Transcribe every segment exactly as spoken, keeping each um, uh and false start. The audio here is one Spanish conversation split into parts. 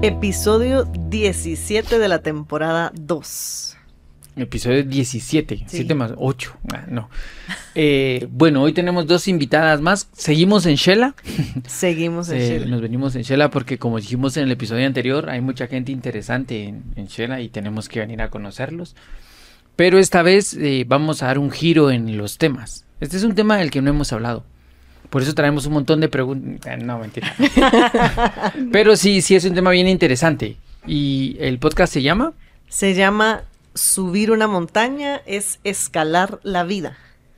Episodio diecisiete de la temporada dos. Episodio diecisiete, sí. siete más ocho, ah, no. Eh, bueno, hoy tenemos dos invitadas más. Seguimos en Shela. Seguimos en eh, Shela. Nos venimos en Shela porque, como dijimos en el episodio anterior, hay mucha gente interesante en, en Shela y tenemos que venir a conocerlos. Pero esta vez eh, vamos a dar un giro en los temas. Este es un tema del que no hemos hablado. Por eso traemos un montón de preguntas. No, mentira. Pero sí, sí es un tema bien interesante. ¿Y el podcast se llama? Se llama Subir una montaña es escalar la vida.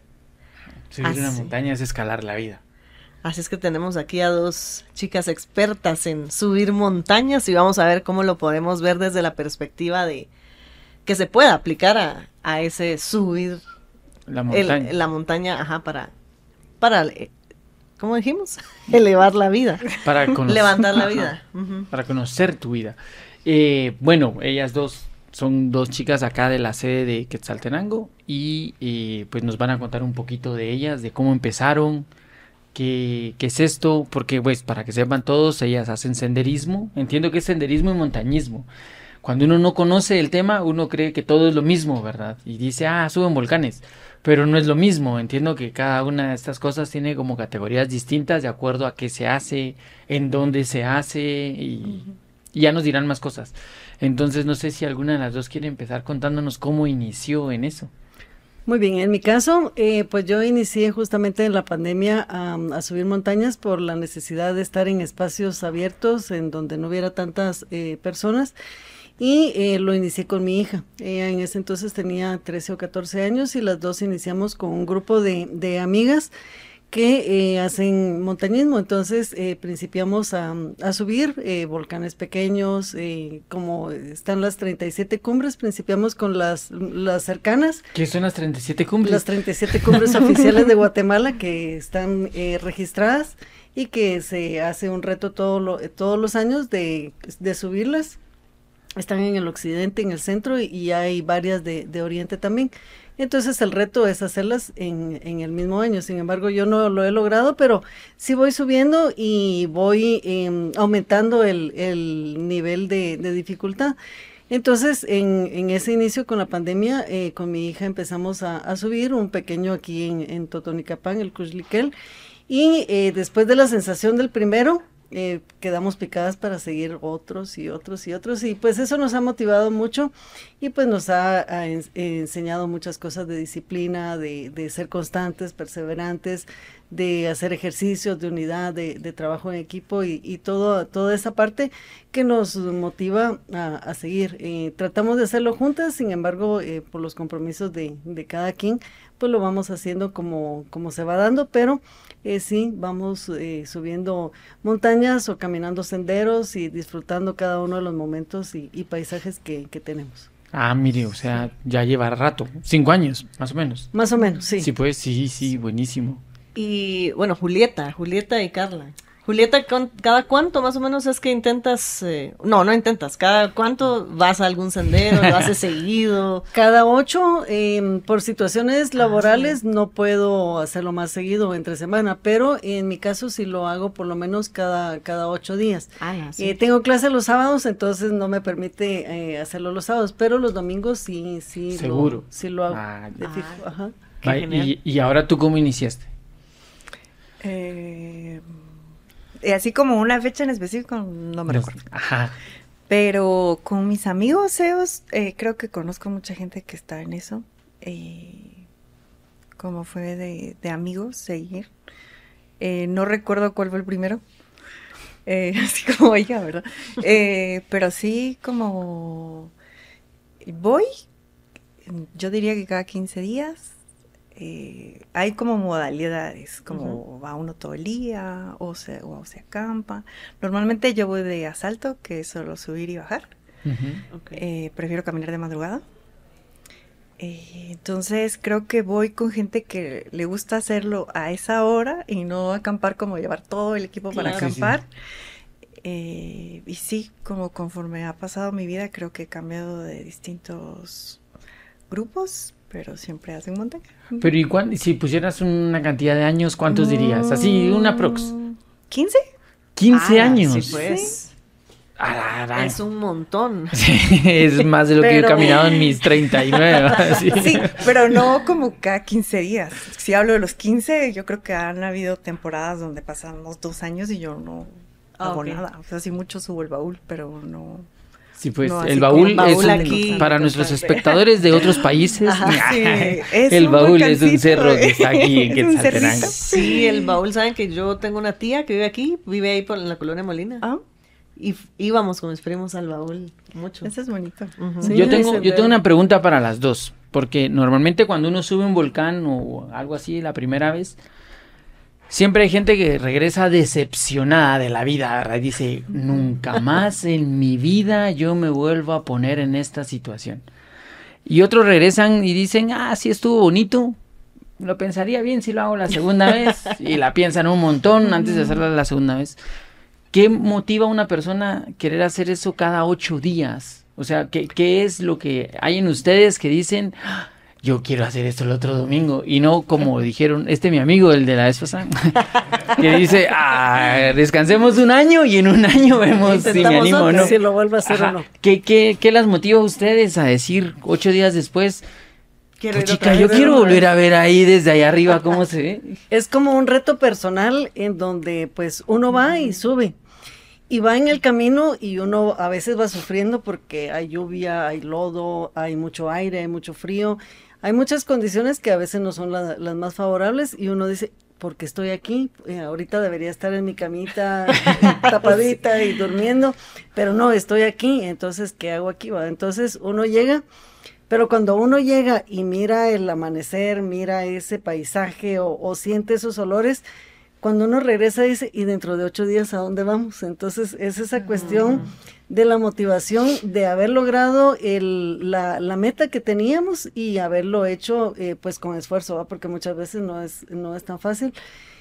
Subir Así. una montaña es escalar la vida. Así es que tenemos aquí a dos chicas expertas en subir montañas y vamos a ver cómo lo podemos ver desde la perspectiva de que se pueda aplicar a, a ese subir la montaña, el, la montaña, ajá, para, para, ¿cómo dijimos? Elevar la vida. Para conocer, levantar la vida. Uh-huh. Para conocer tu vida. Eh, bueno, ellas dos son dos chicas acá de la sede de Quetzaltenango y eh, pues nos van a contar un poquito de ellas, de cómo empezaron, qué, qué es esto, porque pues para que sepan todos, ellas hacen senderismo. Entiendo que es senderismo y montañismo. Cuando uno no conoce el tema, uno cree que todo es lo mismo, ¿verdad? Y dice, ah, suben volcanes, pero no es lo mismo. Entiendo que cada una de estas cosas tiene como categorías distintas de acuerdo a qué se hace, en dónde se hace y, uh-huh. y ya nos dirán más cosas. Entonces, no sé si alguna de las dos quiere empezar contándonos cómo inició en eso. Muy bien, en mi caso, eh, pues yo inicié justamente en la pandemia um, a subir montañas por la necesidad de estar en espacios abiertos, en donde no hubiera tantas eh, personas, y eh, lo inicié con mi hija. Ella en ese entonces tenía trece o catorce años y las dos iniciamos con un grupo de, de amigas que eh, hacen montañismo. Entonces eh, principiamos a, a subir eh, volcanes pequeños, eh, como están las treinta y siete cumbres, principiamos con las, las cercanas. ¿Qué son las treinta y siete cumbres? Las treinta y siete cumbres oficiales de Guatemala que están eh, registradas y que se hace un reto todo lo, todos los años de, de subirlas. Están en el occidente, en el centro y, y hay varias de, de oriente también. Entonces el reto es hacerlas en, en el mismo año. Sin embargo, yo no lo he logrado, pero sí voy subiendo y voy eh, aumentando el, el nivel de, de dificultad. Entonces, en, en ese inicio con la pandemia, eh, con mi hija empezamos a, a subir un pequeño aquí en, en Totonicapán, el Cuxliquel, y eh, después de la sensación del primero, Eh, quedamos picadas para seguir otros y otros y otros, y pues eso nos ha motivado mucho y pues nos ha, ha en, eh, enseñado muchas cosas de disciplina, de, de ser constantes, perseverantes, de hacer ejercicios, de unidad, de, de trabajo en equipo y, y todo, toda esa parte que nos motiva a, a seguir. Eh, tratamos de hacerlo juntas, sin embargo, eh, por los compromisos de, de cada quien, pues lo vamos haciendo como, como se va dando, pero eh, sí, vamos eh, subiendo montañas o caminando senderos y disfrutando cada uno de los momentos y, y paisajes que, que tenemos. Ah, mire, o sea, ya lleva rato, cinco años, más o menos. Más o menos, sí. Sí, pues, sí, sí, buenísimo. Y bueno, Julieta, Julieta y Carla. Julieta, ¿cada cuánto más o menos es que intentas? Eh, no, no intentas. ¿Cada cuánto vas a algún sendero? ¿Lo haces seguido? Cada ocho. Eh, por situaciones laborales ah, sí. no puedo hacerlo más seguido entre semana, pero en mi caso sí lo hago por lo menos cada, cada ocho días. Ah, no, sí. eh, tengo clase los sábados, entonces no me permite eh, hacerlo los sábados, pero los domingos sí, sí. Seguro. Lo, sí lo hago. Ah, de fijo. Ah, Ajá. Va, y, y ahora, ¿tú cómo iniciaste? Eh... Así como una fecha en específico, no me recuerdo. Ajá. Pero con mis amigos E O S, eh, creo que conozco mucha gente que está en eso. Eh, como fue de, de amigos, seguir. Eh, no recuerdo cuál fue el primero. Eh, así como ella, ¿verdad? Eh, pero sí, como voy, yo diría que cada quince días. Eh, hay como modalidades, como uh-huh. va uno todo el día o se, o se acampa. Normalmente yo voy de asalto, que es solo subir y bajar. Uh-huh. Okay. Eh, prefiero caminar de madrugada. Eh, entonces creo que voy con gente que le gusta hacerlo a esa hora y no acampar como llevar todo el equipo claro. para acampar. Sí, sí. Eh, y sí, como conforme ha pasado mi vida, creo que he cambiado de distintos grupos, pero siempre hacen montaña. Pero ¿y cuán, si pusieras una cantidad de años, cuántos mm, dirías? Así, una prox. ¿quince? quince ah, años. Sí, pues. Ararán. Es un montón. Sí, es más de lo que Pero- he caminado en mis treinta y nueve. Sí. Sí, pero no como cada quince días. Si hablo de los quince, yo creo que han habido temporadas donde pasamos dos años y yo no Ah, hago ok. nada. O sea, sí mucho subo el baúl, pero no... Sí, pues No, así el como baúl, baúl es un- aquí. para nuestros espectadores de otros países. Sí, es el un baúl es un volcancito, cerro que está aquí en es un Quetzaltenango. cerrito. Sí, el baúl, saben que yo tengo una tía que vive aquí, vive ahí por en la colonia Molina. Ah, Y f- íbamos con mis primos al baúl mucho. eso es bonito. Ujú. Sí, Yo hay tengo, yo senderos. tengo una pregunta para las dos, porque normalmente cuando uno sube un volcán o algo así la primera vez, siempre hay gente que regresa decepcionada de la vida, ¿verdad? Y dice, nunca más en mi vida yo me vuelvo a poner en esta situación. Y otros regresan y dicen, ah, sí estuvo bonito, lo pensaría bien si lo hago la segunda vez, y la piensan un montón antes de hacerla la segunda vez. ¿Qué motiva a una persona querer hacer eso cada ocho días? O sea, ¿qué, qué es lo que hay en ustedes que dicen, "Ah, yo quiero hacer esto el otro domingo"? Y no como dijeron, este mi amigo, el de la vez pasada, que dice, ah, descansemos un año y en un año vemos si me Intentamos animo o otro. no. Si lo vuelve a hacer Ajá. o no. ¿Qué, qué, qué las motiva a ustedes a decir ocho días después, Quiero pues ir otra chica, yo vez, quiero ¿no? volver a ver ahí desde allá arriba cómo se ve? Es como un reto personal en donde pues uno va y sube. Y va en el camino y uno a veces va sufriendo porque hay lluvia, hay lodo, hay mucho aire, hay mucho frío. Hay muchas condiciones que a veces no son la- las más favorables y uno dice, ¿por qué estoy aquí? Eh, ahorita debería estar en mi camita tapadita y durmiendo, pero no, estoy aquí, entonces, ¿qué hago aquí? Va? Entonces uno llega, pero cuando uno llega y mira el amanecer, mira ese paisaje o, o siente esos olores, cuando uno regresa dice, ¿y dentro de ocho días a dónde vamos? Entonces es esa cuestión de la motivación de haber logrado el, la, la meta que teníamos y haberlo hecho eh, pues con esfuerzo, ¿va? Porque muchas veces no es, no es tan fácil.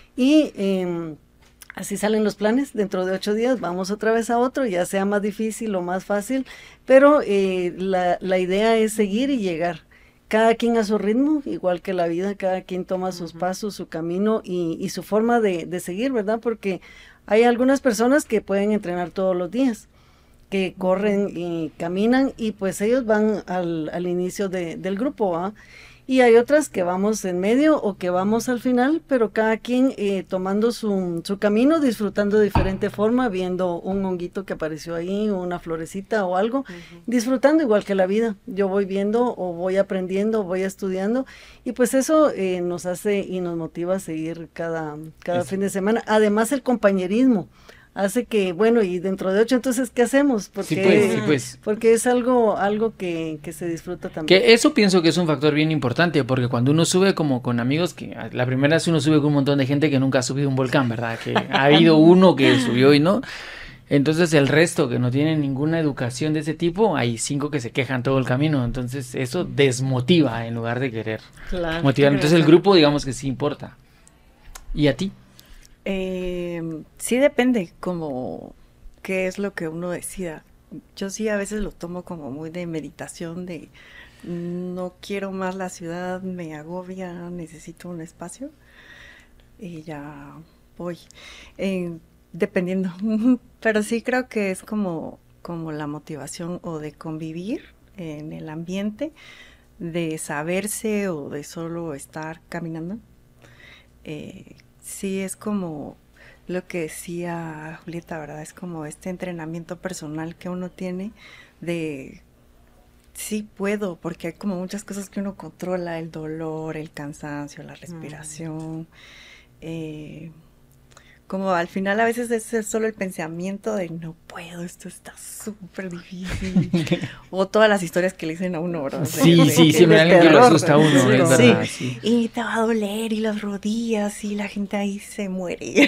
Y eh, así salen los planes, dentro de ocho días vamos otra vez a otro, ya sea más difícil o más fácil, pero eh, la, la idea es seguir y llegar. Cada quien a su ritmo, igual que la vida, cada quien toma sus pasos, su camino y, y su forma de, de seguir, ¿verdad? Porque hay algunas personas que pueden entrenar todos los días, que corren y caminan y pues ellos van al, al inicio de, del grupo, ¿va? Y hay otras que vamos en medio o que vamos al final, pero cada quien eh, tomando su, su camino, disfrutando de diferente forma, viendo un honguito que apareció ahí, una florecita o algo, disfrutando igual que la vida. Yo voy viendo o voy aprendiendo o voy estudiando y pues eso eh, nos hace y nos motiva a seguir cada, cada Es- fin de semana. Además el compañerismo hace que, bueno, y dentro de ocho, entonces, ¿qué hacemos? Porque, Sí, pues, sí, pues. porque es algo, algo que, que se disfruta también. Que eso pienso que es un factor bien importante, porque cuando uno sube como con amigos, que a- la primera vez uno sube con un montón de gente que nunca ha subido un volcán, ¿verdad? Que ha habido uno que subió y no. Entonces el resto que no tienen ninguna educación de ese tipo, hay cinco que se quejan todo el camino. Entonces eso desmotiva en lugar de querer Claro. motivar. Entonces el grupo digamos que sí importa. ¿Y a ti? Eh, sí depende como qué es lo que uno decida. Yo sí a veces lo tomo como muy de meditación, de no quiero más la ciudad, me agobia, necesito un espacio y ya voy. Eh, dependiendo, pero sí creo que es como, como la motivación o de convivir en el ambiente, de saberse o de solo estar caminando. Eh, sí es como lo que decía Julieta, ¿verdad? Es como este entrenamiento personal que uno tiene de sí puedo, porque hay como muchas cosas que uno controla, el dolor, el cansancio, la respiración. Eh, como al final a veces es solo el pensamiento de no puedo, esto está súper difícil. O todas las historias que le dicen a uno, ¿verdad? Sí, De- sí, de- siempre de alguien que lo terror. asusta a uno, Sí, es sí. verdad. Sí. Y te va a doler y las rodillas y la gente ahí se muere.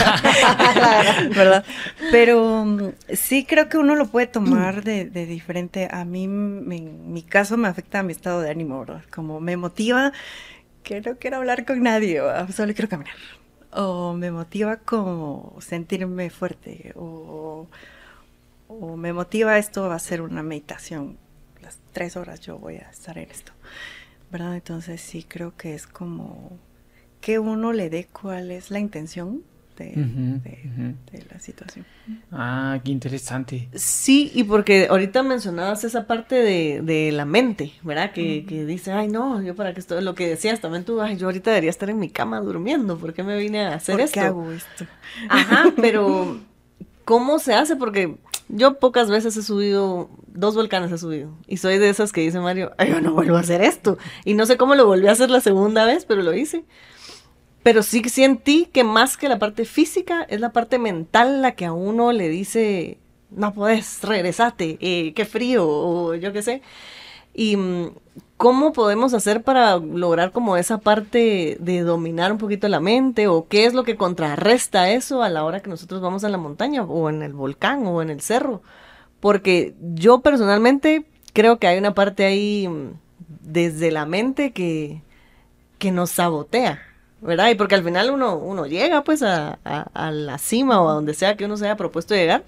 ¿Verdad? Pero mm, sí creo que uno lo puede tomar de, de diferente. A mí, me- en mi caso, me afecta a mi estado de ánimo, ¿verdad? Como me motiva que no quiero hablar con nadie, ¿verdad? Solo quiero caminar. O me motiva como sentirme fuerte. O, o me motiva esto va a ser una meditación. Las tres horas yo voy a estar en esto. ¿Verdad? Entonces sí creo que es como que uno le dé cuál es la intención de, Ujú, de, ujú. de la situación. Ah, qué interesante. Sí, y porque ahorita mencionabas esa parte de, de la mente, ¿verdad? Que, que dice, ay, no, yo para qué estoy, lo que decías también tú, ay, yo ahorita debería estar en mi cama durmiendo, ¿por qué me vine a hacer ¿Por esto? qué hago esto? Ajá, pero ¿cómo se hace? Porque yo pocas veces he subido, dos volcanes he subido, y soy de esas que dice Mario, ay, yo no vuelvo a hacer esto, y no sé cómo lo volví a hacer la segunda vez, pero lo hice. Pero sí sentí que más que la parte física, es la parte mental la que a uno le dice, no podés, regresate, eh, qué frío, o yo qué sé. Y mm, cómo podemos hacer para lograr como esa parte de dominar un poquito la mente, o qué es lo que contrarresta eso a la hora que nosotros vamos a la montaña, o en el volcán, o en el cerro. Porque yo personalmente creo que hay una parte ahí mm, desde la mente que, que nos sabotea, ¿verdad? Y porque al final uno, uno llega pues a, a, a la cima o a donde sea que uno se haya propuesto llegar,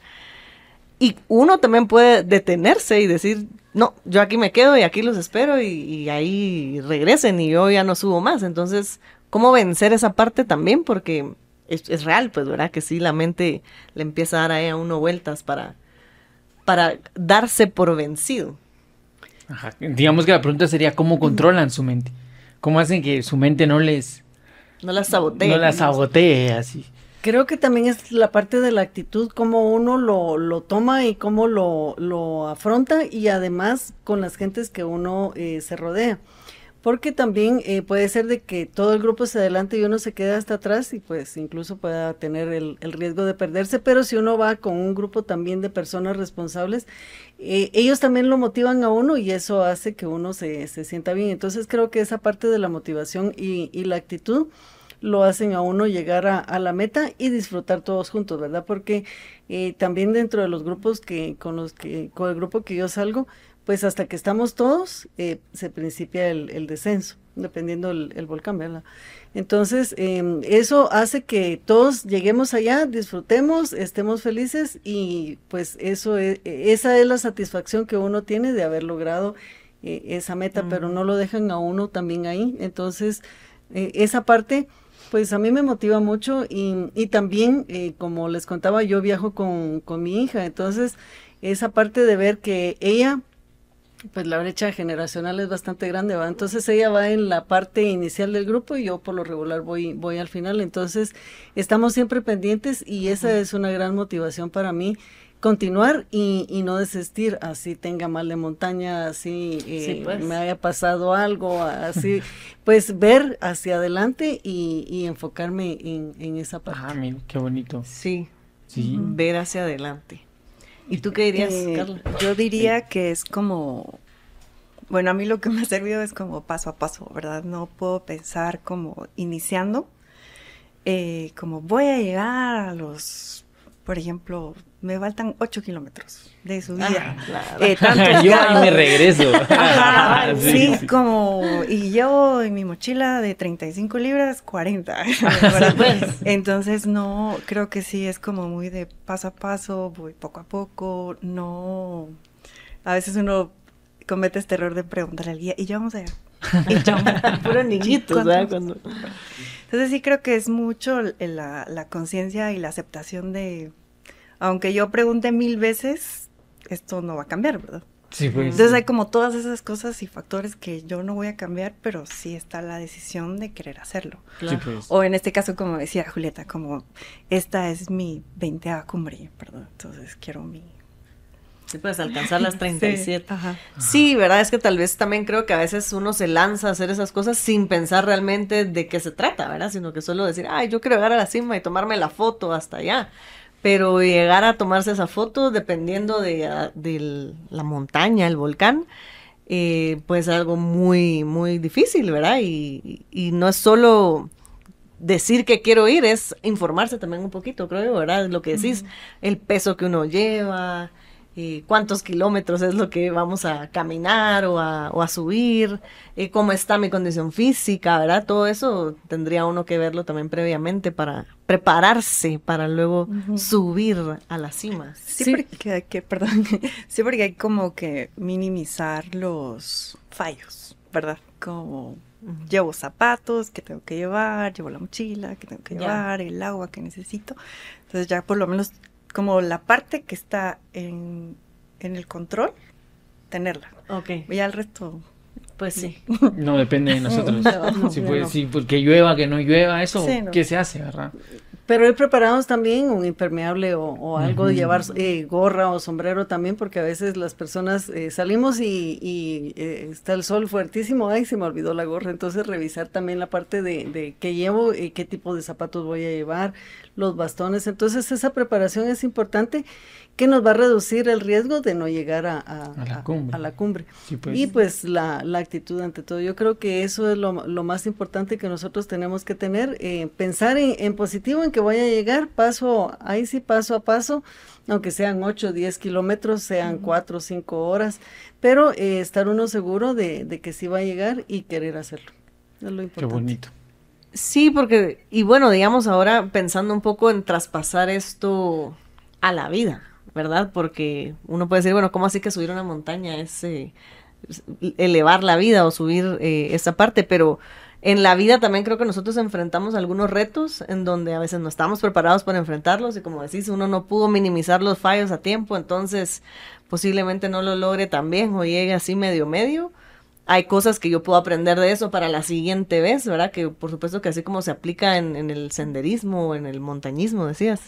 y uno también puede detenerse y decir, no, yo aquí me quedo y aquí los espero y, y ahí regresen y yo ya no subo más. Entonces, ¿cómo vencer esa parte también? Porque es, es real, pues, ¿verdad? Que sí, la mente le empieza a dar ahí a uno vueltas para, para darse por vencido. Ajá. Digamos que la pregunta sería, ¿cómo controlan su mente? ¿Cómo hacen que su mente no les... No la sabotee. No la sabotee así? Creo que también es la parte de la actitud, cómo uno lo, lo toma y cómo lo, lo afronta, y además con las gentes que uno eh, se rodea. Porque también eh, puede ser de que todo el grupo se adelante y uno se queda hasta atrás, y pues incluso pueda tener el, el riesgo de perderse, pero si uno va con un grupo también de personas responsables, eh, ellos también lo motivan a uno y eso hace que uno se, se sienta bien. Entonces creo que esa parte de la motivación y, y la actitud lo hacen a uno llegar a, a la meta y disfrutar todos juntos, ¿verdad? Porque eh, también dentro de los grupos que con los que con el grupo que yo salgo, pues hasta que estamos todos eh, se principia el, el descenso, dependiendo el, el volcán, ¿verdad? Entonces eh, eso hace que todos lleguemos allá, disfrutemos, estemos felices, y pues eso es, esa es la satisfacción que uno tiene de haber logrado eh, esa meta, mm. pero no lo dejan a uno también ahí. Entonces eh, esa parte pues a mí me motiva mucho, y, y también, eh, como les contaba, yo viajo con, con mi hija, entonces esa parte de ver que ella, pues la brecha generacional es bastante grande, ¿va? Entonces ella va en la parte inicial del grupo y yo por lo regular voy, voy al final, entonces estamos siempre pendientes, y esa uh-huh. es una gran motivación para mí, continuar y, y no desistir, así tenga mal de montaña, así eh, sí, pues. me haya pasado algo, así, pues ver hacia adelante y, y enfocarme en, en esa parte. Ah, mira, qué bonito. Sí, sí. Uh-huh. Ver hacia adelante. ¿Y tú qué dirías, eh, Carla? Yo diría sí. que es como, bueno, a mí lo que me ha servido es como paso a paso, ¿verdad? No puedo pensar como iniciando, eh, como voy a llegar a los, por ejemplo, me faltan ocho kilómetros de subida. Ah, claro. eh, tantos yo ahí me regreso. Ajá, sí, sí, como, y yo en mi mochila de treinta y cinco libras, cuarenta. Pues. Entonces, no, creo que sí, es como muy de paso a paso, voy poco a poco, no, a veces uno comete este error de preguntarle al guía, y ya vamos allá. Y yo, puro niñitos, ¿verdad? Cuando... Entonces sí creo que es mucho la, la conciencia y la aceptación de, aunque yo pregunte mil veces, esto no va a cambiar, ¿verdad? Sí, pues. Entonces hay como todas esas cosas y factores que yo no voy a cambiar, pero sí está la decisión de querer hacerlo. Claro. Sí, pues. O en este caso, como decía Julieta, como esta es mi veinteava cumbre, ¿verdad? Entonces quiero mi... Sí, puedes alcanzar las treinta y siete. Sí, ajá. Sí, verdad, es que tal vez también creo que a veces uno se lanza a hacer esas cosas sin pensar realmente de qué se trata, ¿verdad? Sino que solo decir, ay, yo quiero llegar a la cima y tomarme la foto hasta allá. Pero llegar a tomarse esa foto, dependiendo de, de la montaña, el volcán, eh, pues algo muy, muy difícil, ¿verdad? Y, y no es solo decir que quiero ir, es informarse también un poquito, creo yo, ¿verdad? Lo que decís, uh-huh. el peso que uno lleva, eh, cuántos kilómetros es lo que vamos a caminar o a, o a subir, eh, cómo está mi condición física, ¿verdad? Todo eso tendría uno que verlo también previamente para prepararse para luego uh-huh. subir a la cima. Sí, sí. Porque hay que, perdón, sí, porque hay como que minimizar los fallos, ¿verdad? Como Uh-huh. Llevo zapatos que tengo que llevar, llevo la mochila que tengo que llevar, yeah. el agua que necesito. Entonces ya por lo menos como la parte que está en, en el control, tenerla. Ok. Ya el resto... Pues sí. No depende de nosotros. No, sí, pues, no. Sí, porque llueva, que no llueva, eso, sí, no. ¿Qué se hace, verdad? Pero ir preparados también un impermeable o, o algo, uh-huh. llevar eh, gorra o sombrero también, porque a veces las personas eh, salimos y, y eh, está el sol fuertísimo, ay, se me olvidó la gorra, entonces revisar también la parte de, de qué llevo, y qué tipo de zapatos voy a llevar, los bastones, entonces esa preparación es importante, que nos va a reducir el riesgo de no llegar a, a, a la cumbre. A, a la cumbre. Sí, pues. Y pues la, la actitud ante todo. Yo creo que eso es lo, lo más importante que nosotros tenemos que tener, eh, pensar en, en positivo, en que voy a llegar paso, ahí sí paso a paso, aunque sean ocho, diez kilómetros, sean cuatro, cinco horas, pero eh, estar uno seguro de, de que sí va a llegar y querer hacerlo. Es lo importante. Qué bonito. Sí, porque, y bueno, digamos ahora pensando un poco en traspasar esto a la vida, ¿verdad? Porque uno puede decir, bueno, ¿cómo así que subir una montaña es eh, elevar la vida o subir eh, esa parte? Pero en la vida también creo que nosotros enfrentamos algunos retos en donde a veces no estamos preparados para enfrentarlos y como decís, uno no pudo minimizar los fallos a tiempo, entonces posiblemente no lo logre tan bien o llegue así medio medio. Hay cosas que yo puedo aprender de eso para la siguiente vez, ¿verdad? Que por supuesto que así como se aplica en, en el senderismo o en el montañismo, decías.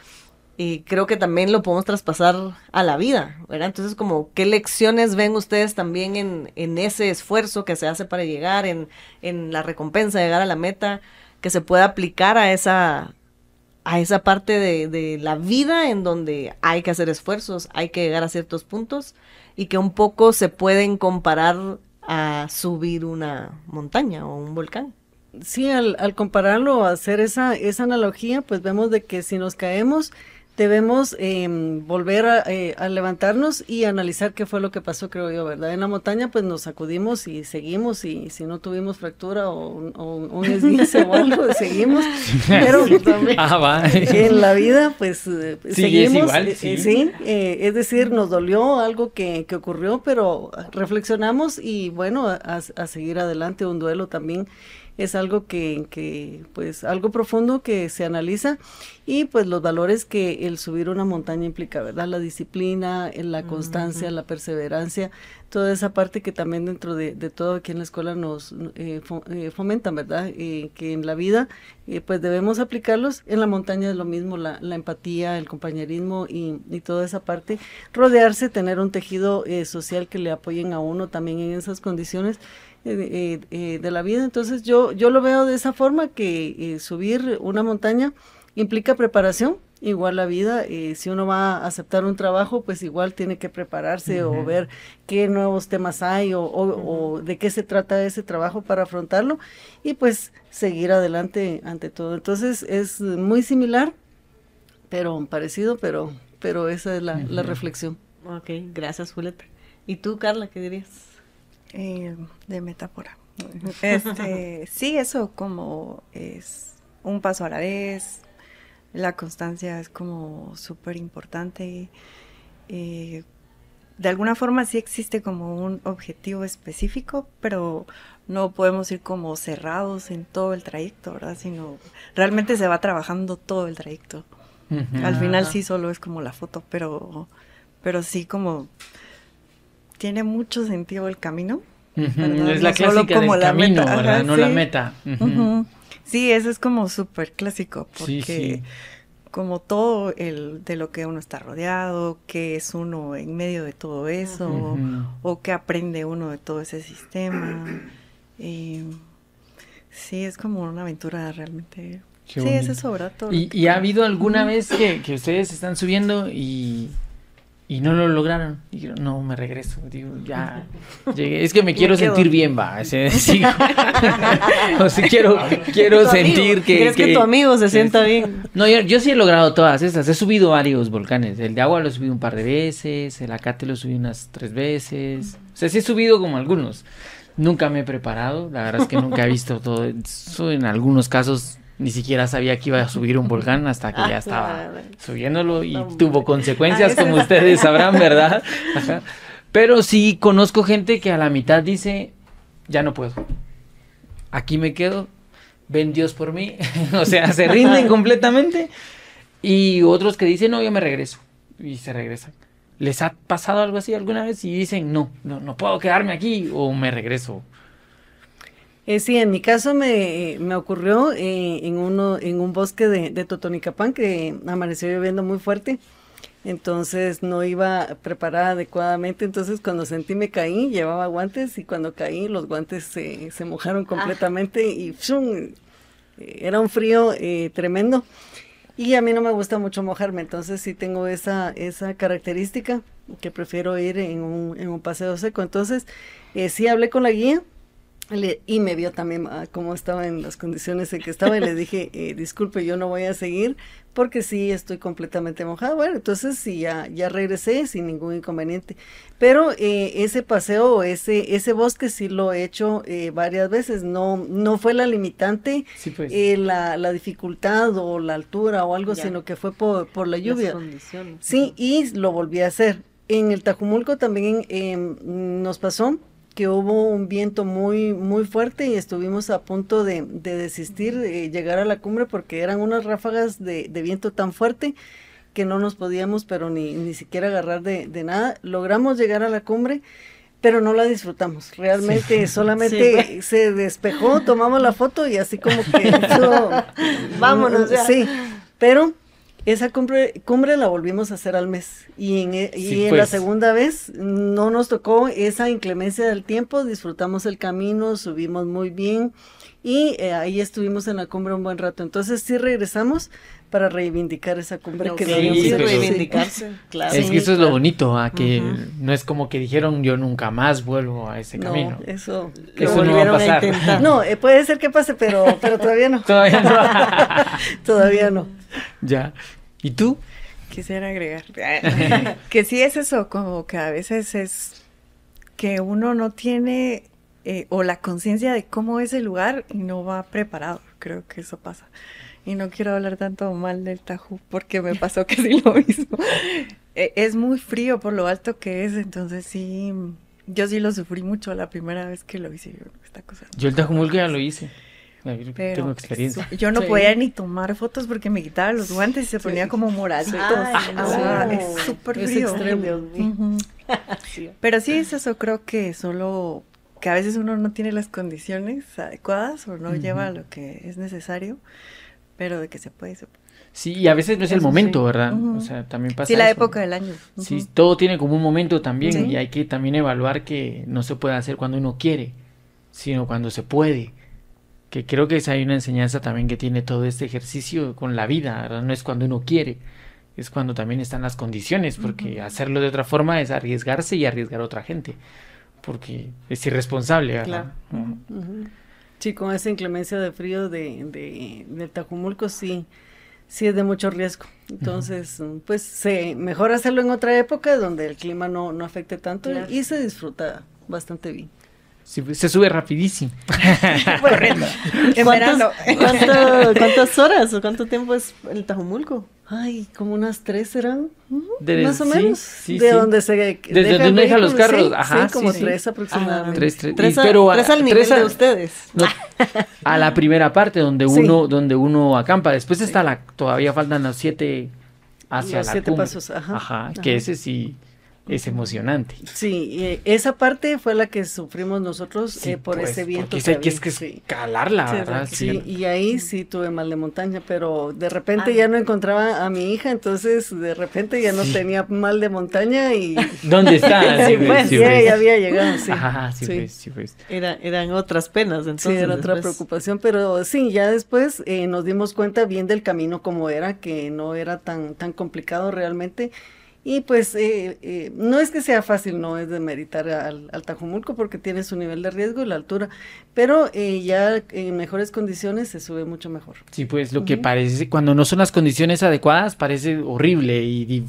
Y creo que también lo podemos traspasar a la vida, ¿verdad? Entonces, como, ¿qué lecciones ven ustedes también en, en ese esfuerzo que se hace para llegar, en, en la recompensa de llegar a la meta, que se pueda aplicar a esa, a esa parte de, de la vida en donde hay que hacer esfuerzos, hay que llegar a ciertos puntos y que un poco se pueden comparar a subir una montaña o un volcán? Sí, al, al compararlo, hacer esa, esa analogía, pues vemos de que si nos caemos, debemos eh, volver a, eh, a levantarnos y analizar qué fue lo que pasó, creo yo, ¿verdad? En la montaña, pues nos sacudimos y seguimos, y si no tuvimos fractura o, o un esguince o algo, seguimos, pero también ah, va. En la vida, pues eh, sí, seguimos, es igual, sí, eh, sí eh, es decir, nos dolió algo que, que ocurrió, pero reflexionamos y bueno, a, a seguir adelante. Un duelo también es algo que, que, pues, algo profundo que se analiza, y pues los valores que el subir una montaña implica, ¿verdad? La disciplina, la constancia, uh-huh. la perseverancia, toda esa parte que también dentro de, de todo aquí en la escuela nos eh, fomentan, ¿verdad? Eh, que en la vida, eh, pues debemos aplicarlos. En la montaña es lo mismo, la, la empatía, el compañerismo y, y toda esa parte, rodearse, tener un tejido eh, social que le apoyen a uno también en esas condiciones Eh, eh, de la vida. Entonces yo yo lo veo de esa forma, que eh, subir una montaña implica preparación, igual la vida, eh, si uno va a aceptar un trabajo, pues igual tiene que prepararse, uh-huh. o ver qué nuevos temas hay o, o, uh-huh. o de qué se trata ese trabajo para afrontarlo y pues seguir adelante ante todo. Entonces es muy similar, pero parecido, pero pero esa es la, uh-huh. la reflexión. Ok, gracias, Julieta. ¿Y tú, Carla, qué dirías? Eh, de metáfora. Este, sí, eso como es un paso a la vez, la constancia es como súper importante. Eh, de alguna forma sí existe como un objetivo específico, pero no podemos ir como cerrados en todo el trayecto, ¿verdad? Sino realmente se va trabajando todo el trayecto. Uh-huh. Al final sí solo es como la foto, pero, pero sí como tiene mucho sentido el camino. Uh-huh. Es la no clásica del la camino, meta. ¿Verdad? Ajá, no sí. la meta. Uh-huh. Uh-huh. Sí, eso es como súper clásico, porque sí, sí. como todo el de lo que uno está rodeado, qué es uno en medio de todo eso, uh-huh. o qué aprende uno de todo ese sistema. Y sí, es como una aventura realmente. Qué sí, bonito. Es eso, ¿verdad? Todo ¿Y, ¿Y ha habido alguna vez que, que ustedes están subiendo y... y no lo lograron? Digo, no, me regreso, digo, ya llegué, es que me quiero me sentir bien, va, ese, sí. O sea, quiero, quiero sentir amigo? que... ¿Quieres que, que tu amigo se sienta bien? No, yo, yo sí he logrado todas estas, he subido varios volcanes, el de agua lo he subido un par de veces, el Acate lo subí unas tres veces, o sea, sí he subido como algunos, nunca me he preparado, la verdad es que nunca he visto todo, eso en algunos casos... Ni siquiera sabía que iba a subir un volcán hasta que ya estaba subiéndolo y tuvo consecuencias, como ustedes sabrán, ¿verdad? Ajá. Pero sí conozco gente que a la mitad dice, ya no puedo. aquí me quedo, ven Dios por mí, o sea, se rinden completamente. Y otros que dicen, no, yo me regreso, y se regresan. ¿Les ha pasado algo así alguna vez? Y dicen, no, no, no puedo quedarme aquí, o me regreso. Eh, sí, en mi caso me, me ocurrió eh, en, uno, en un bosque de, de Totonicapán que amaneció lloviendo muy fuerte. Entonces no iba preparada adecuadamente, entonces cuando sentí me caí, llevaba guantes y cuando caí los guantes se, se mojaron completamente ah. y ¡shum! Era un frío eh, tremendo y a mí no me gusta mucho mojarme, entonces sí tengo esa, esa característica que prefiero ir en un, en un paseo seco. Entonces eh, sí hablé con la guía le, y me vio también ah, cómo estaba en las condiciones en que estaba y le dije, eh, disculpe, yo no voy a seguir porque sí estoy completamente mojada. Bueno, entonces sí, ya, ya regresé sin ningún inconveniente. Pero eh, ese paseo o ese, ese bosque sí lo he hecho eh, varias veces. No, no fue la limitante, sí, pues. eh, la, la dificultad o la altura o algo, ya. Sino que fue por, por la lluvia. Sí, y lo volví a hacer. En el Tajumulco también eh, nos pasó que hubo un viento muy muy fuerte y estuvimos a punto de, de desistir, de llegar a la cumbre porque eran unas ráfagas de, de viento tan fuerte que no nos podíamos pero ni, ni siquiera agarrar de, de nada. Logramos llegar a la cumbre, pero no la disfrutamos, realmente sí. solamente sí. se despejó, tomamos la foto y así como que eso, vámonos ya. Sí, pero esa cumbre, cumbre la volvimos a hacer al mes y en, y sí, en pues. la segunda vez no nos tocó esa inclemencia del tiempo, disfrutamos el camino, subimos muy bien y eh, ahí estuvimos en la cumbre un buen rato. Entonces sí regresamos para reivindicar esa cumbre no, que sí, debíamos sí, pero, reivindicarse, claro. Es que eso es lo bonito, ¿eh? Que uh-huh. no es como que dijeron yo nunca más vuelvo a ese no, camino. Eso, eso no va a pasar. A no, eh, puede ser que pase, pero, pero todavía no. Todavía no. Todavía no. Ya. ¿Y tú? Quisiera agregar que sí es eso, como que a veces es que uno no tiene eh, o la conciencia de cómo es el lugar y no va preparado. Creo que eso pasa. Y no quiero hablar tanto mal del Tajú porque me pasó casi lo mismo. eh, es muy frío por lo alto que es, entonces sí, yo sí lo sufrí mucho la primera vez que lo hice. Esta cosa. Yo el Tajumulco ya lo hice. Pero tengo experiencia. Yo no sí. podía ni tomar fotos porque me quitaba los guantes y se ponía sí. como moradito. Ay, no. Ah, es súper frío. Es extremo. Uh-huh. sí. Pero sí es eso, creo que solo que a veces uno no tiene las condiciones adecuadas o no uh-huh. lleva lo que es necesario, pero de que se puede, se puede. Sí, y a veces no es el Eso momento, sí. ¿verdad? Uh-huh. O sea, también pasa Sí, la eso, época ¿no? del año. Uh-huh. Sí, todo tiene como un momento también sí. y hay que también evaluar que no se puede hacer cuando uno quiere, sino cuando se puede. Que creo que esa hay una enseñanza también que tiene todo este ejercicio con la vida, ¿verdad? No es cuando uno quiere, es cuando también están las condiciones, porque uh-huh. hacerlo de otra forma es arriesgarse y arriesgar a otra gente, porque es irresponsable, ¿verdad? Claro. Uh-huh. Uh-huh. Sí, con esa inclemencia de frío de, de, del Tajumulco sí, sí es de mucho riesgo. Entonces, uh-huh. pues se mejor hacerlo en otra época donde el clima no, no afecte tanto claro. y se disfruta bastante bien. Sí, se sube rapidísimo. Bueno, en verano. ¿Cuánto, ¿Cuántas horas o cuánto tiempo es el Tajumulco? Ay, como unas tres serán, uh-huh, de, más o sí, menos. Sí, de sí. donde se Desde deja donde uno deja los carros, sí, ajá. Sí, como sí, tres sí. aproximadamente. Ah, tres, tres, tres, y, a, pero a, tres al nivel tres a, de ustedes. No, a la primera parte donde Sí. uno donde uno acampa. Después Sí. está la, todavía faltan los siete hacia Los la siete cumbre. pasos, ajá. Ajá, Ajá. que ese sí es emocionante. Sí, y esa parte fue la que sufrimos nosotros Sí, eh, por pues, ese viento. porque esa hay que, había, es que sí. escalarla, Sí, ¿verdad? sí, y ahí sí tuve mal de montaña, pero de repente Ah. ya no encontraba a mi hija, entonces de repente ya no Sí. tenía mal de montaña y ¿Dónde está? sí, Sí, pues, sí, ya, pues. ya había llegado, sí. Ajá, sí, Sí. pues, sí, pues. Era, eran otras penas, entonces. Sí, era otra después. preocupación, pero sí, ya después eh, nos dimos cuenta bien del camino como era, que no era tan, tan complicado realmente. Y pues eh, eh, no es que sea fácil, no es de meritar al, al Tajumulco porque tiene su nivel de riesgo y la altura, pero eh, ya en mejores condiciones se sube mucho mejor. Sí, pues lo que Ujú. parece, cuando no son las condiciones adecuadas, parece horrible y di-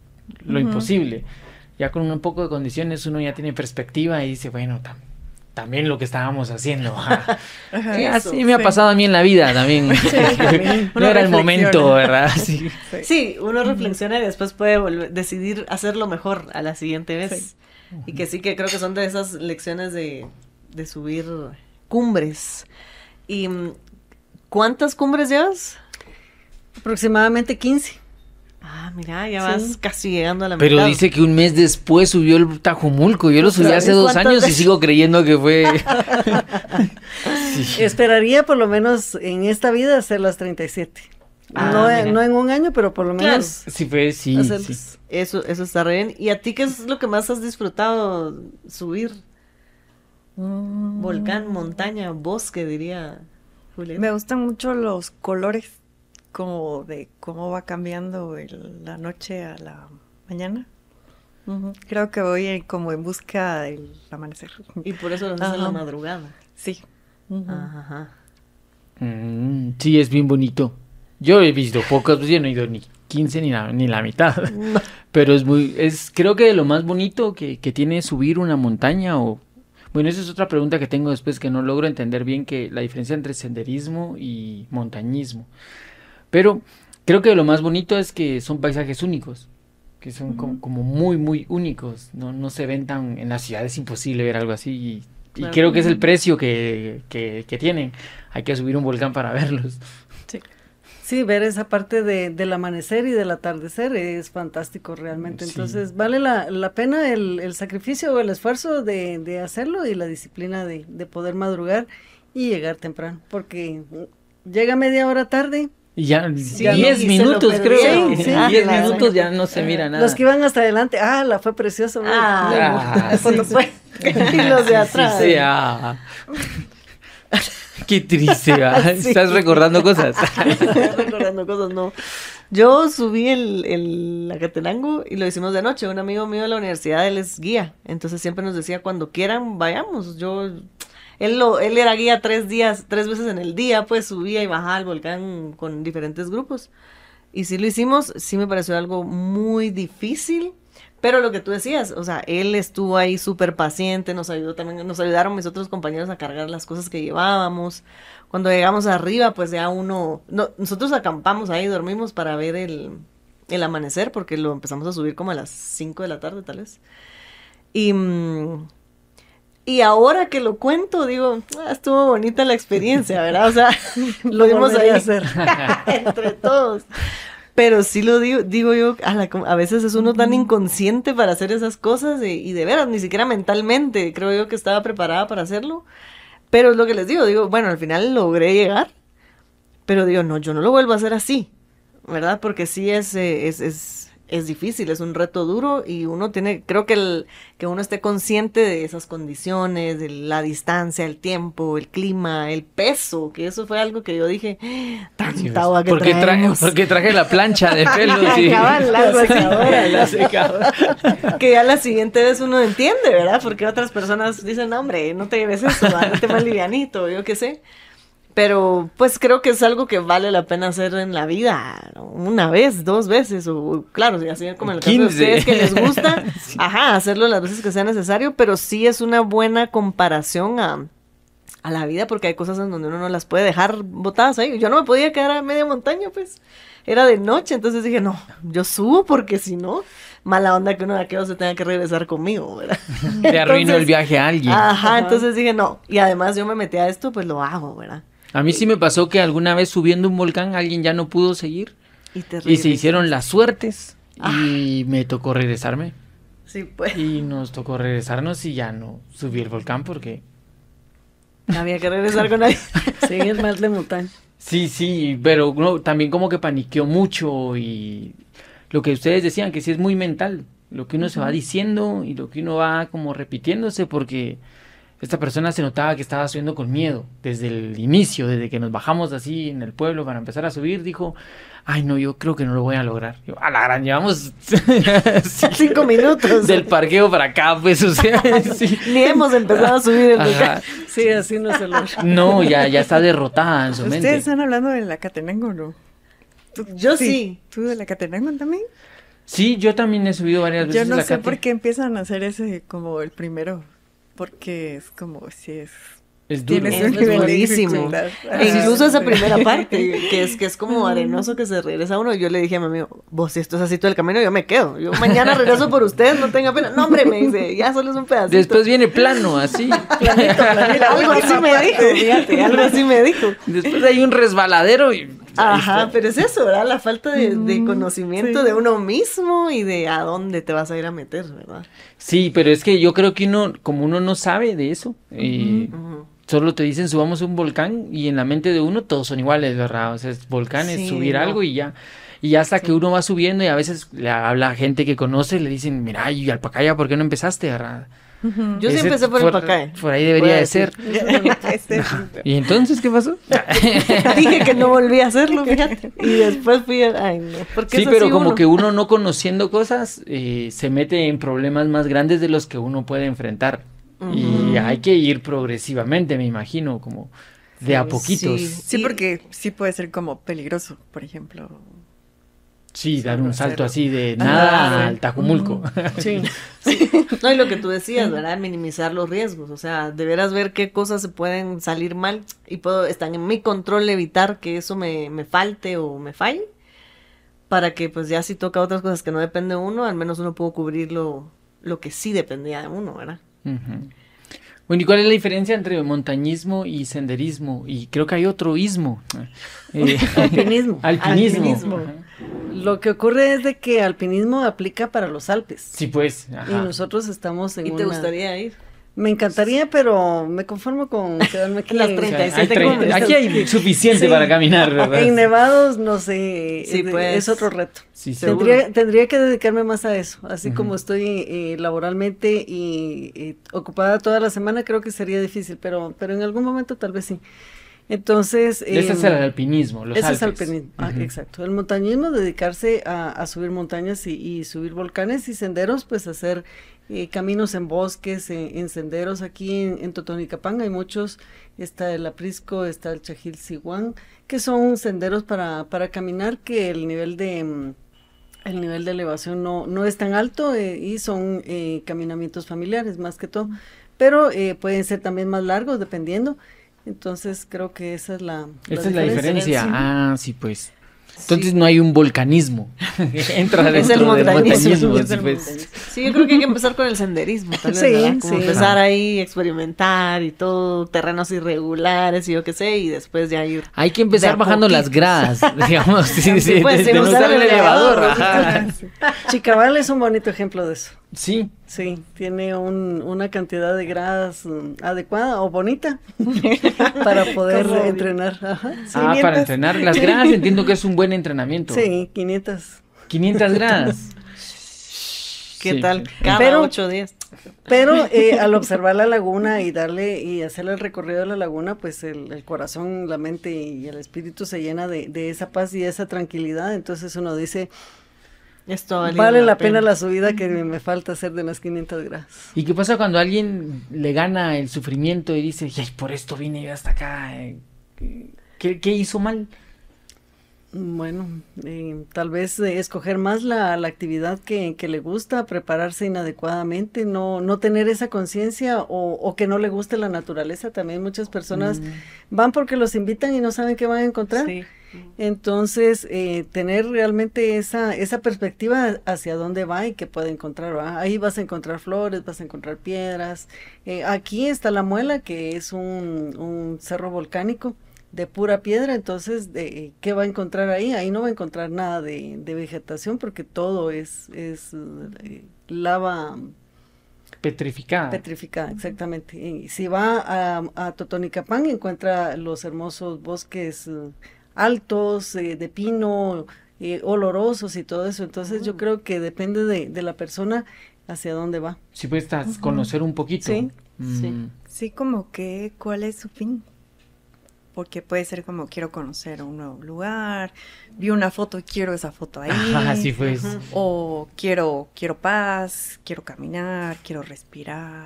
lo Ujú. imposible. Ya con un poco de condiciones uno ya tiene perspectiva y dice, bueno, tam- también lo que estábamos haciendo. Ajá. Ajá, Sí, eso, así me ha sí. pasado a mí en la vida también. no Uno era el reflexiona. momento, ¿verdad? Sí. Sí, uno reflexiona y después puede volver, decidir hacerlo mejor a la siguiente vez. Sí. Y que sí, que creo que son de esas lecciones de, de subir cumbres. ¿Y mm, cuántas cumbres llevas? Aproximadamente quince. Ah, mira, ya Sí. vas casi llegando a la Pero mitad. dice que un mes después subió el Tajumulco. Yo lo subí ¿Otra hace vez? dos ¿Cuántas años y veces? sigo creyendo que fue... Sí. Esperaría por lo menos en esta vida hacer las treinta y siete. Ah, no, mira. en- no en un año, pero por lo Claro. menos Sí, fue, sí, hacerlas. sí. Eso, eso está re bien. ¿Y a ti qué es lo que más has disfrutado subir? Mm. Volcán, montaña, bosque, diría Julián. Me gustan mucho los colores, como de cómo va cambiando el- la noche a la mañana. Ujú. Creo que voy en- como en busca del amanecer. Y por eso lo haces en la Ajá. madrugada. Sí. Ujú. Ajá. Mm, sí, es bien bonito. Yo he visto pocos, pues yo no he ido ni quince ni la, ni la mitad. No. Pero es muy, es creo que de lo más bonito que, que tiene subir una montaña o... Bueno, esa es otra pregunta que tengo después que no logro entender bien que la diferencia entre senderismo y montañismo. Pero creo que lo más bonito es que son paisajes únicos, que son como, como muy, muy únicos. No, no se ven tan... En la ciudad es imposible ver algo así y, y Claro. creo que es el precio que, que, que tienen. Hay que subir un volcán para verlos. sí, ver esa parte de, del amanecer y del atardecer es fantástico realmente. Sí. Entonces vale la, la pena el, el sacrificio o el esfuerzo de, de hacerlo y la disciplina de, de poder madrugar y llegar temprano, porque llega media hora tarde. Y ya Sí, diez y se minutos lo creo. perdieron. En Sí, diez claro. minutos ya no se mira nada. Los que iban hasta adelante, ah, la fue precioso. muy- Ah, Ah, foto sí, fue. Y los de atrás. Sí, ah. Qué triste, ah. Sí. Estás recordando cosas. Estoy recordando cosas, no. Yo subí el, el Acatenango y lo hicimos de noche. Un amigo mío de la universidad, él es guía. Entonces siempre nos decía, cuando quieran, vayamos. Yo, él, lo, él era guía tres días, tres veces en el día, pues subía y bajaba al volcán con diferentes grupos. Y sí lo hicimos, sí me pareció algo muy difícil. Pero lo que tú decías, o sea, él estuvo ahí súper paciente, nos ayudó también, nos ayudaron mis otros compañeros a cargar las cosas que llevábamos. Cuando llegamos arriba, pues ya uno, no, nosotros acampamos ahí, dormimos para ver el, el amanecer, porque lo empezamos a subir como a las cinco de la tarde, tal vez. Y, mm, y ahora que lo cuento, digo, "Ah, estuvo bonita la experiencia, ¿verdad? O sea, lo dimos ahí volvería a hacer. entre todos. Pero sí lo digo, digo yo, a, la- a veces es uno tan inconsciente para hacer esas cosas y, y de veras, ni siquiera mentalmente creo yo que estaba preparada para hacerlo. Pero es lo que les digo, digo, bueno, al final logré llegar, pero digo, no, yo no lo vuelvo a hacer así, ¿verdad? Porque sí es, eh, es, es, es difícil, es un reto duro y uno tiene, creo que, el, que uno esté consciente de esas condiciones, de la distancia, el tiempo, el clima, el peso, que eso fue algo que yo dije, tanta agua que ¿Por qué, traje, traemos. por qué traje la plancha de pelo? Sí. Cabal, algo así. La secadora. Que ya la siguiente vez uno entiende, ¿verdad? Porque otras personas dicen, no, hombre, no te lleves eso, date más livianito, yo qué sé. Pero pues creo que es algo que vale la pena hacer en la vida, una vez, dos veces, o claro, si así como en el caso de quince. ustedes que les gusta, ajá, hacerlo las veces que sea necesario, pero sí es una buena comparación a, a la vida, porque hay cosas en donde uno no las puede dejar botadas ahí. Yo no me podía quedar a media montaña, pues, era de noche, entonces dije, no, yo subo porque si no, mala onda que uno de aquellos se tenga que regresar conmigo, ¿verdad? Le arruinó el Entonces, viaje a alguien. Ajá, entonces dije, no, y además yo me metí a esto, pues lo hago, ¿verdad? A mí sí me pasó que alguna vez subiendo un volcán alguien ya no pudo seguir Y, te y se regresas. hicieron las suertes y me tocó regresarme. Sí, pues. Y nos tocó regresarnos y ya no subí el volcán porque... Había que regresar con alguien. Sí, es más de montaña. Sí, sí, pero no, también como que paniqueó mucho y lo que ustedes decían, que sí es muy mental, lo que uno se va diciendo y lo que uno va como repitiéndose porque esta persona se notaba que estaba subiendo con miedo desde el inicio, desde que nos bajamos así en el pueblo para empezar a subir, dijo, ay no, yo creo que no lo voy a lograr. Yo, a la gran, llevamos sí, Cinco minutos. del parqueo para acá, pues, o sea, sí. Ni hemos empezado a subir el volcán. Ajá. Sí, así no se logra. No, ya, ya está derrotada en su ¿Ustedes mente. están hablando de la Catenango o no? ¿Tú- Yo sí. ¿Tú de la Catenango también? Sí, yo también he subido varias veces Yo no la sé Cate. por qué empiezan a hacer ese como el primero, porque es como si es Es duro. Tienes Es un nivel de durísimo. dificultad. E incluso esa Sí. primera parte, que es que es como arenoso que se regresa uno, yo le dije a mi amigo, vos si esto es así todo el camino, yo me quedo. Yo mañana regreso por usted, no tenga pena. No, hombre, me dice, ya solo es un pedacito. Después viene plano, así. Algo así me dijo, fíjate, algo así me dijo. Después hay un resbaladero y... Ajá, pero es eso, ¿verdad? La falta de, de conocimiento sí. de uno mismo y de a dónde te vas a ir a meter, ¿verdad? Sí, pero es que yo creo que uno, como uno no sabe de eso, eh, Ujú. solo te dicen subamos un volcán y en la mente de uno todos son iguales, ¿verdad? O sea, es volcán, es Sí, subir no. algo y ya. Y ya hasta que uno va subiendo y a veces le habla a gente que conoce, le dicen, mira, y al Pacaya, ¿por qué no empezaste, verdad? Yo sí Ese- empecé por el Pacaya. Por ahí debería Voy a de ser. Este, ¿Y entonces qué pasó? Dije que no volví a hacerlo, fíjate. Y después fui a... Ay, no. ¿Por qué Sí, es pero así como uno? que uno no conociendo cosas eh, se mete en problemas más grandes de los que uno puede enfrentar. Y hay que ir progresivamente, me imagino, como de a Sí, poquitos. sí. Sí, sí, Y- porque sí puede ser como peligroso, por ejemplo. dar un Solo salto hacerlo. así de nada Ah, al Tajumulco. Sí. No, y lo que tú decías, ¿verdad? Minimizar los riesgos, o sea, de veras ver qué cosas se pueden salir mal y puedo, están en mi control evitar que eso me, me falte o me falle, para que pues ya si toca otras cosas que no depende de uno, al menos uno pudo cubrir lo, lo que sí dependía de uno, ¿verdad? Ujú. Bueno, ¿y cuál es la diferencia entre montañismo y senderismo? Y creo que hay otro ismo. Eh, Alpinismo. alpinismo. Alpinismo. Ajá. Lo que ocurre es de que alpinismo aplica para los Alpes. Sí, pues. Y Ajá. nosotros estamos en ¿Y te una- gustaría ir? Me encantaría, pero me conformo con quedarme aquí. Las en- O sea, treinta y hay siete trein- cumbres. aquí hay suficiente Sí. para caminar, ¿verdad? En nevados, no sé, Sí, es, pues. es otro reto. Sí, sí. Seguro. Tendría, tendría que dedicarme más a eso, así Ujú. como estoy eh, laboralmente y, y ocupada toda la semana, creo que sería difícil, pero, pero en algún momento tal vez sí. Entonces... Ese eh, es el alpinismo, los ese Alpes. es alpinismo, ah, Ujú. exacto. El montañismo, dedicarse a, a subir montañas y, y subir volcanes y senderos, pues hacer eh, caminos en bosques, en, en senderos. Aquí en, en Totonicapán hay muchos, está el Aprisco, está el Chajil Siguán, que son senderos para, para caminar, que el nivel de... mm, el nivel de elevación no, no es tan alto eh, y son eh, caminamientos familiares más que todo, pero eh, pueden ser también más largos dependiendo. Entonces creo que esa es la, Esa es la diferencia. diferencia. Ah, sí, pues. Entonces no hay un volcanismo. Entra Es dentro el del montañismo. montañismo. Es sí, el pues. montañismo. Sí, yo creo que hay que empezar con el senderismo, tal vez, Sí, ¿verdad? Como sí. empezar Ajá. ahí, experimentar y todo, terrenos irregulares y yo qué sé, y después ya ir. Hay que empezar De a bajando las poquitos. gradas, digamos, sí, sí, Pues, de, sin de no usar usar el el elevador. elevador, Ajá. Chicabal es un bonito ejemplo de eso. Sí, Sí, tiene un, una cantidad de gradas mm, adecuada o bonita para poder Como- entrenar. Ajá. ah, para quinientas. entrenar las gradas entiendo que es un buen entrenamiento. Sí, quinientas. quinientas gradas. ¿Qué Sí. tal? Cada Pero- ocho días. Pero eh, al observar la laguna y darle y hacerle el recorrido de la laguna, pues el, el corazón, la mente y el espíritu se llena de, de esa paz y esa tranquilidad. Entonces uno dice, Esto vale, vale la pena la subida que me falta hacer de las quinientas gradas. ¿Y qué pasa cuando alguien le gana el sufrimiento y dice, ay, por esto vine yo hasta acá? eh, ¿Qué, qué hizo mal? Bueno, eh, tal vez eh, escoger más la, la actividad que, que le gusta, prepararse inadecuadamente, no, no tener esa conciencia o, o que no le guste la naturaleza. También muchas personas van porque los invitan y no saben qué van a encontrar. Sí. Entonces, eh, tener realmente esa, esa perspectiva hacia dónde va y qué puede encontrar. ¿va? Ahí vas a encontrar flores, vas a encontrar piedras. Eh, aquí está La Muela, que es un, un cerro volcánico de pura piedra, entonces, de, ¿qué va a encontrar ahí? Ahí no va a encontrar nada de, de vegetación porque todo es, es eh, lava Petrificada. petrificada, exactamente. Y si va a, a Totonicapán, encuentra los hermosos bosques eh, altos, eh, de pino, eh, olorosos y todo eso. Entonces, yo creo que depende de, de la persona hacia dónde va. Si puedes tas- conocer un poquito. Sí, Mm. sí. Sí, como que, ¿cuál es su fin? Porque puede ser como quiero conocer un nuevo lugar, vi una foto y quiero esa foto ahí. Ajá, sí, pues. Ujú. O quiero, quiero paz, quiero caminar, quiero respirar.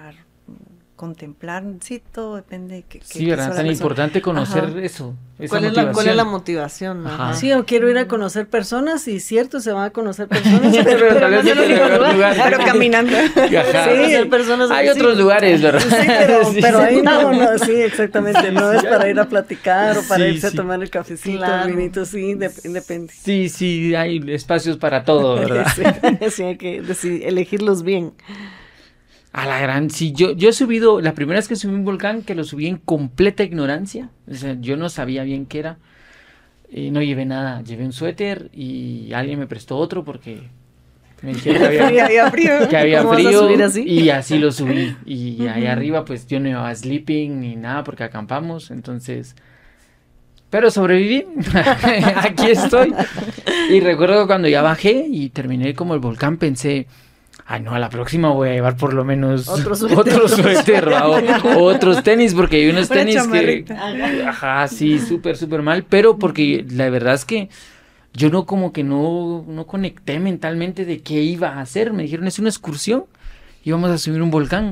contemplar, sí, todo depende. Que, que Sí, ¿verdad? Tan importante conocer Ajá. eso. Esa ¿Cuál, es la, ¿Cuál es la motivación? Ajá. Sí, o quiero ir a conocer personas, y cierto, se van a conocer personas, pero, pero tal vez no es el mejor lugar. Pero caminando. Sí, personas hay sí. otros lugares, ¿verdad? Sí, pero, Sí, pero sí. ahí no, no, sí, exactamente, no es para ir a platicar o para Sí, irse sí. a tomar el cafecito, Claro. el vinito, sí, de- depende. Sí, sí, hay espacios para todo, ¿verdad? Sí, sí, hay que decidir, elegirlos bien. A la gran, sí, yo, yo he subido, la primera vez que subí un volcán, que lo subí en completa ignorancia, o sea, yo no sabía bien qué era, y no llevé nada, llevé un suéter y alguien me prestó otro porque me dijeron que había, Sí, había frío. que había ¿Cómo vas a frío subir así? y así lo subí, y ahí arriba pues yo no llevaba sleeping ni nada porque acampamos, entonces... Pero sobreviví, aquí estoy, y recuerdo que cuando ya bajé y terminé como el volcán pensé... Ay, no, a la próxima voy a llevar por lo menos Otro suéter. otro suéter, ¿va? o, o otros tenis, porque hay unos Una tenis que... chamarrita. Ajá, sí, súper, súper mal, pero porque la verdad es que yo no como que no, no conecté mentalmente de qué iba a hacer. Me dijeron, es una excursión, íbamos a subir un volcán.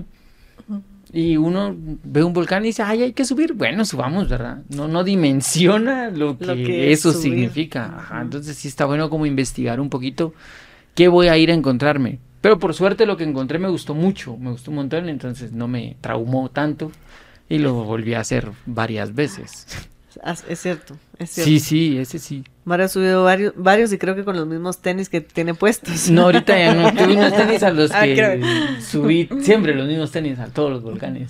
Y uno ve un volcán y dice, ay, hay que subir. Bueno, subamos, ¿verdad? No, no dimensiona lo que, Lo que es eso subir. significa. Ajá, entonces sí está bueno como investigar un poquito qué voy a ir a encontrarme. Pero por suerte lo que encontré me gustó mucho, me gustó un montón, entonces no me traumó tanto y lo volví a hacer varias veces. Ah, Es cierto, es cierto. Sí, sí, ese sí. Mario ha subido varios, varios y creo que con los mismos tenis que tiene puestos. No, ahorita ya no, tuve unos tenis a los Ah, que creo. subí siempre los mismos tenis a todos los volcanes.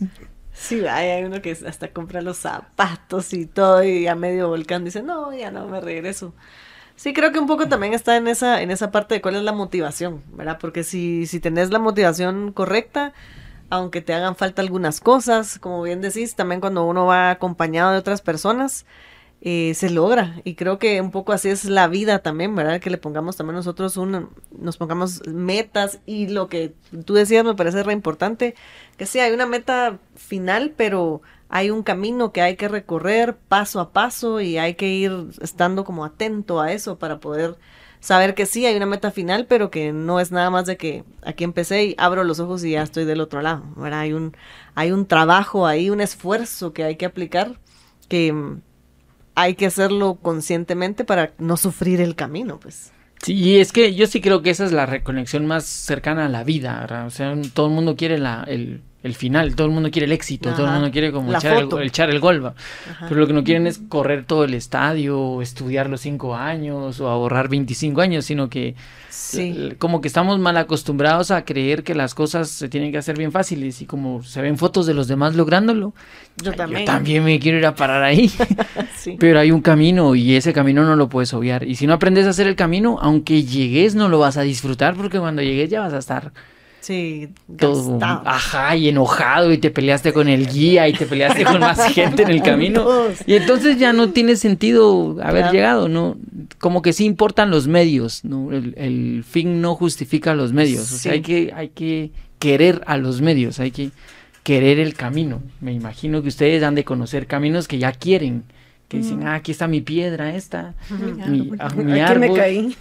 Sí, hay, hay uno que hasta compra los zapatos y todo y a medio volcán dice, no, ya no me regreso. Sí, creo que un poco también está en esa, en esa parte de cuál es la motivación, ¿verdad? Porque si, si tenés la motivación correcta, aunque te hagan falta algunas cosas, como bien decís, también cuando uno va acompañado de otras personas, eh, se logra. Y creo que un poco así es la vida también, ¿verdad? Que le pongamos también nosotros un, nos pongamos metas y lo que tú decías me parece re importante, que sí, hay una meta final, pero hay un camino que hay que recorrer paso a paso y hay que ir estando como atento a eso para poder saber que sí, hay una meta final, pero que no es nada más de que aquí empecé y abro los ojos y ya estoy del otro lado, ¿verdad? Hay un, hay un trabajo ahí, un esfuerzo que hay que aplicar, que mm, hay que hacerlo conscientemente para no sufrir el camino, pues. Sí, y es que yo sí creo que esa es la reconexión más cercana a la vida, ¿verdad? O sea, todo el mundo quiere la, el, el final, todo el mundo quiere el éxito, todo el Ajá. mundo quiere como La echar el, foto. echar el gol, ¿va? Ajá. Pero lo que no quieren es correr todo el estadio, o estudiar los cinco años, o ahorrar veinticinco años, sino que Sí. l- como que estamos mal acostumbrados a creer que las cosas se tienen que hacer bien fáciles, y como se ven fotos de los demás lográndolo, Yo ay, también. yo también me quiero ir a parar ahí. Sí. Pero hay un camino y ese camino no lo puedes obviar. Y si no aprendes a hacer el camino, aunque llegues, no lo vas a disfrutar porque cuando llegues ya vas a estar Sí, todo, gastado. ajá, y enojado y te peleaste con el guía y te peleaste con más gente en el camino. Todos. Y entonces ya no tiene sentido haber Claro. llegado, ¿no? Como que sí importan los medios, ¿no? El, el fin no justifica los medios. O sea, Sí. hay que, hay que querer a los medios, hay que querer el camino. Me imagino que ustedes han de conocer caminos que ya quieren. Que dicen, ah, aquí está mi piedra, esta, mi, ah, mi Aquí me árbol. caí.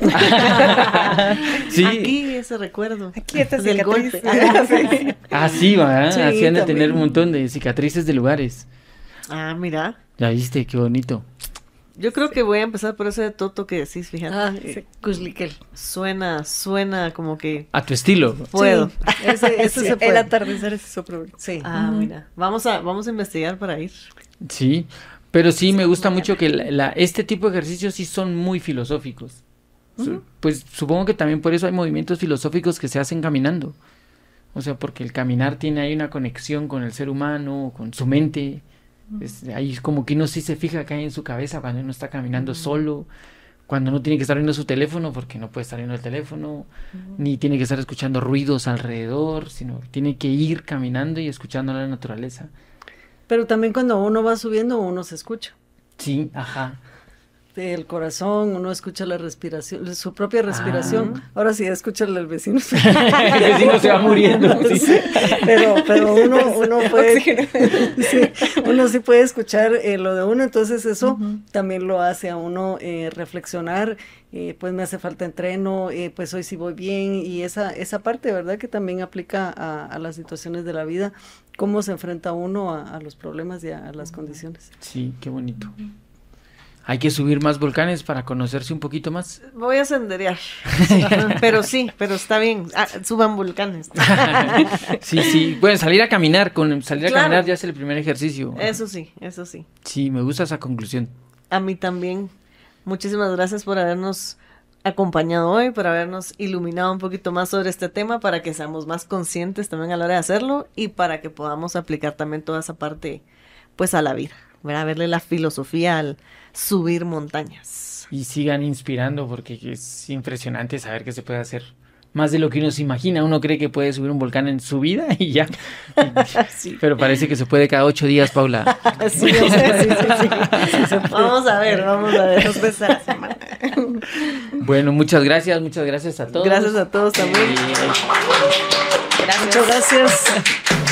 Sí, Aquí ese recuerdo. Aquí está del cicatriz. golpe. así va, Sí, así han de también. tener un montón de cicatrices de lugares. Ah, mira. Ya viste, qué bonito. Yo creo que voy a empezar por ese de Toto que decís, fíjate. Ah, Eh, sí, Kuzlikel. Suena, suena como que A tu estilo. puedo. Sí, ese, ese Sí, se el puede. atardecer es su problema. Sí. Ah, mira. Vamos a, vamos a investigar para ir. Sí, pero sí me gusta mucho que la, la- este tipo de ejercicios sí son muy filosóficos. Su- Pues supongo que también por eso hay movimientos filosóficos que se hacen caminando. O sea, porque el caminar tiene ahí una conexión con el ser humano, con su mente. Es, ahí es como que uno sí se fija que hay en su cabeza cuando uno está caminando solo, cuando no tiene que estar viendo su teléfono, porque no puede estar viendo el teléfono, ni tiene que estar escuchando ruidos alrededor, sino tiene que ir caminando y escuchando la naturaleza. Pero también cuando uno va subiendo, uno se escucha. Sí, ajá. el corazón, uno escucha la respiración, su propia respiración. Ah. Ahora sí, escucha al vecino. El vecino se va muriendo. Sí. Sí, pero, pero uno, uno puede, sí, uno sí puede escuchar eh, lo de uno, entonces eso uh-huh. también lo hace a uno eh, reflexionar, eh, pues me hace falta entreno, eh, pues hoy sí voy bien, y esa, esa parte, ¿verdad? Que también aplica a, a las situaciones de la vida, cómo se enfrenta uno a, a los problemas y a, a las condiciones. Sí, qué bonito. Hay que subir más volcanes para conocerse un poquito más. Voy a senderear. Pero sí, pero está bien. Ah, suban volcanes. Sí, sí. Bueno, salir a caminar. Con salir Claro. a caminar ya es el primer ejercicio. Eso sí, eso sí. Sí, me gusta esa conclusión. A mí también. Muchísimas gracias por habernos acompañado hoy, por habernos iluminado un poquito más sobre este tema, para que seamos más conscientes también a la hora de hacerlo y para que podamos aplicar también toda esa parte, pues, a la vida. ¿Verdad? Verle la filosofía al subir montañas. Y sigan inspirando, porque es impresionante saber que se puede hacer más de lo que uno se imagina. Uno cree que puede subir un volcán en su vida y ya. Sí. Pero parece que se puede cada ocho días, Paula. Sí, sí, sí, sí, sí. Vamos a ver, vamos a ver. Dos veces a la semana. Bueno, muchas gracias, muchas gracias a todos. Gracias a todos también. Eh, Gracias. Muchas gracias.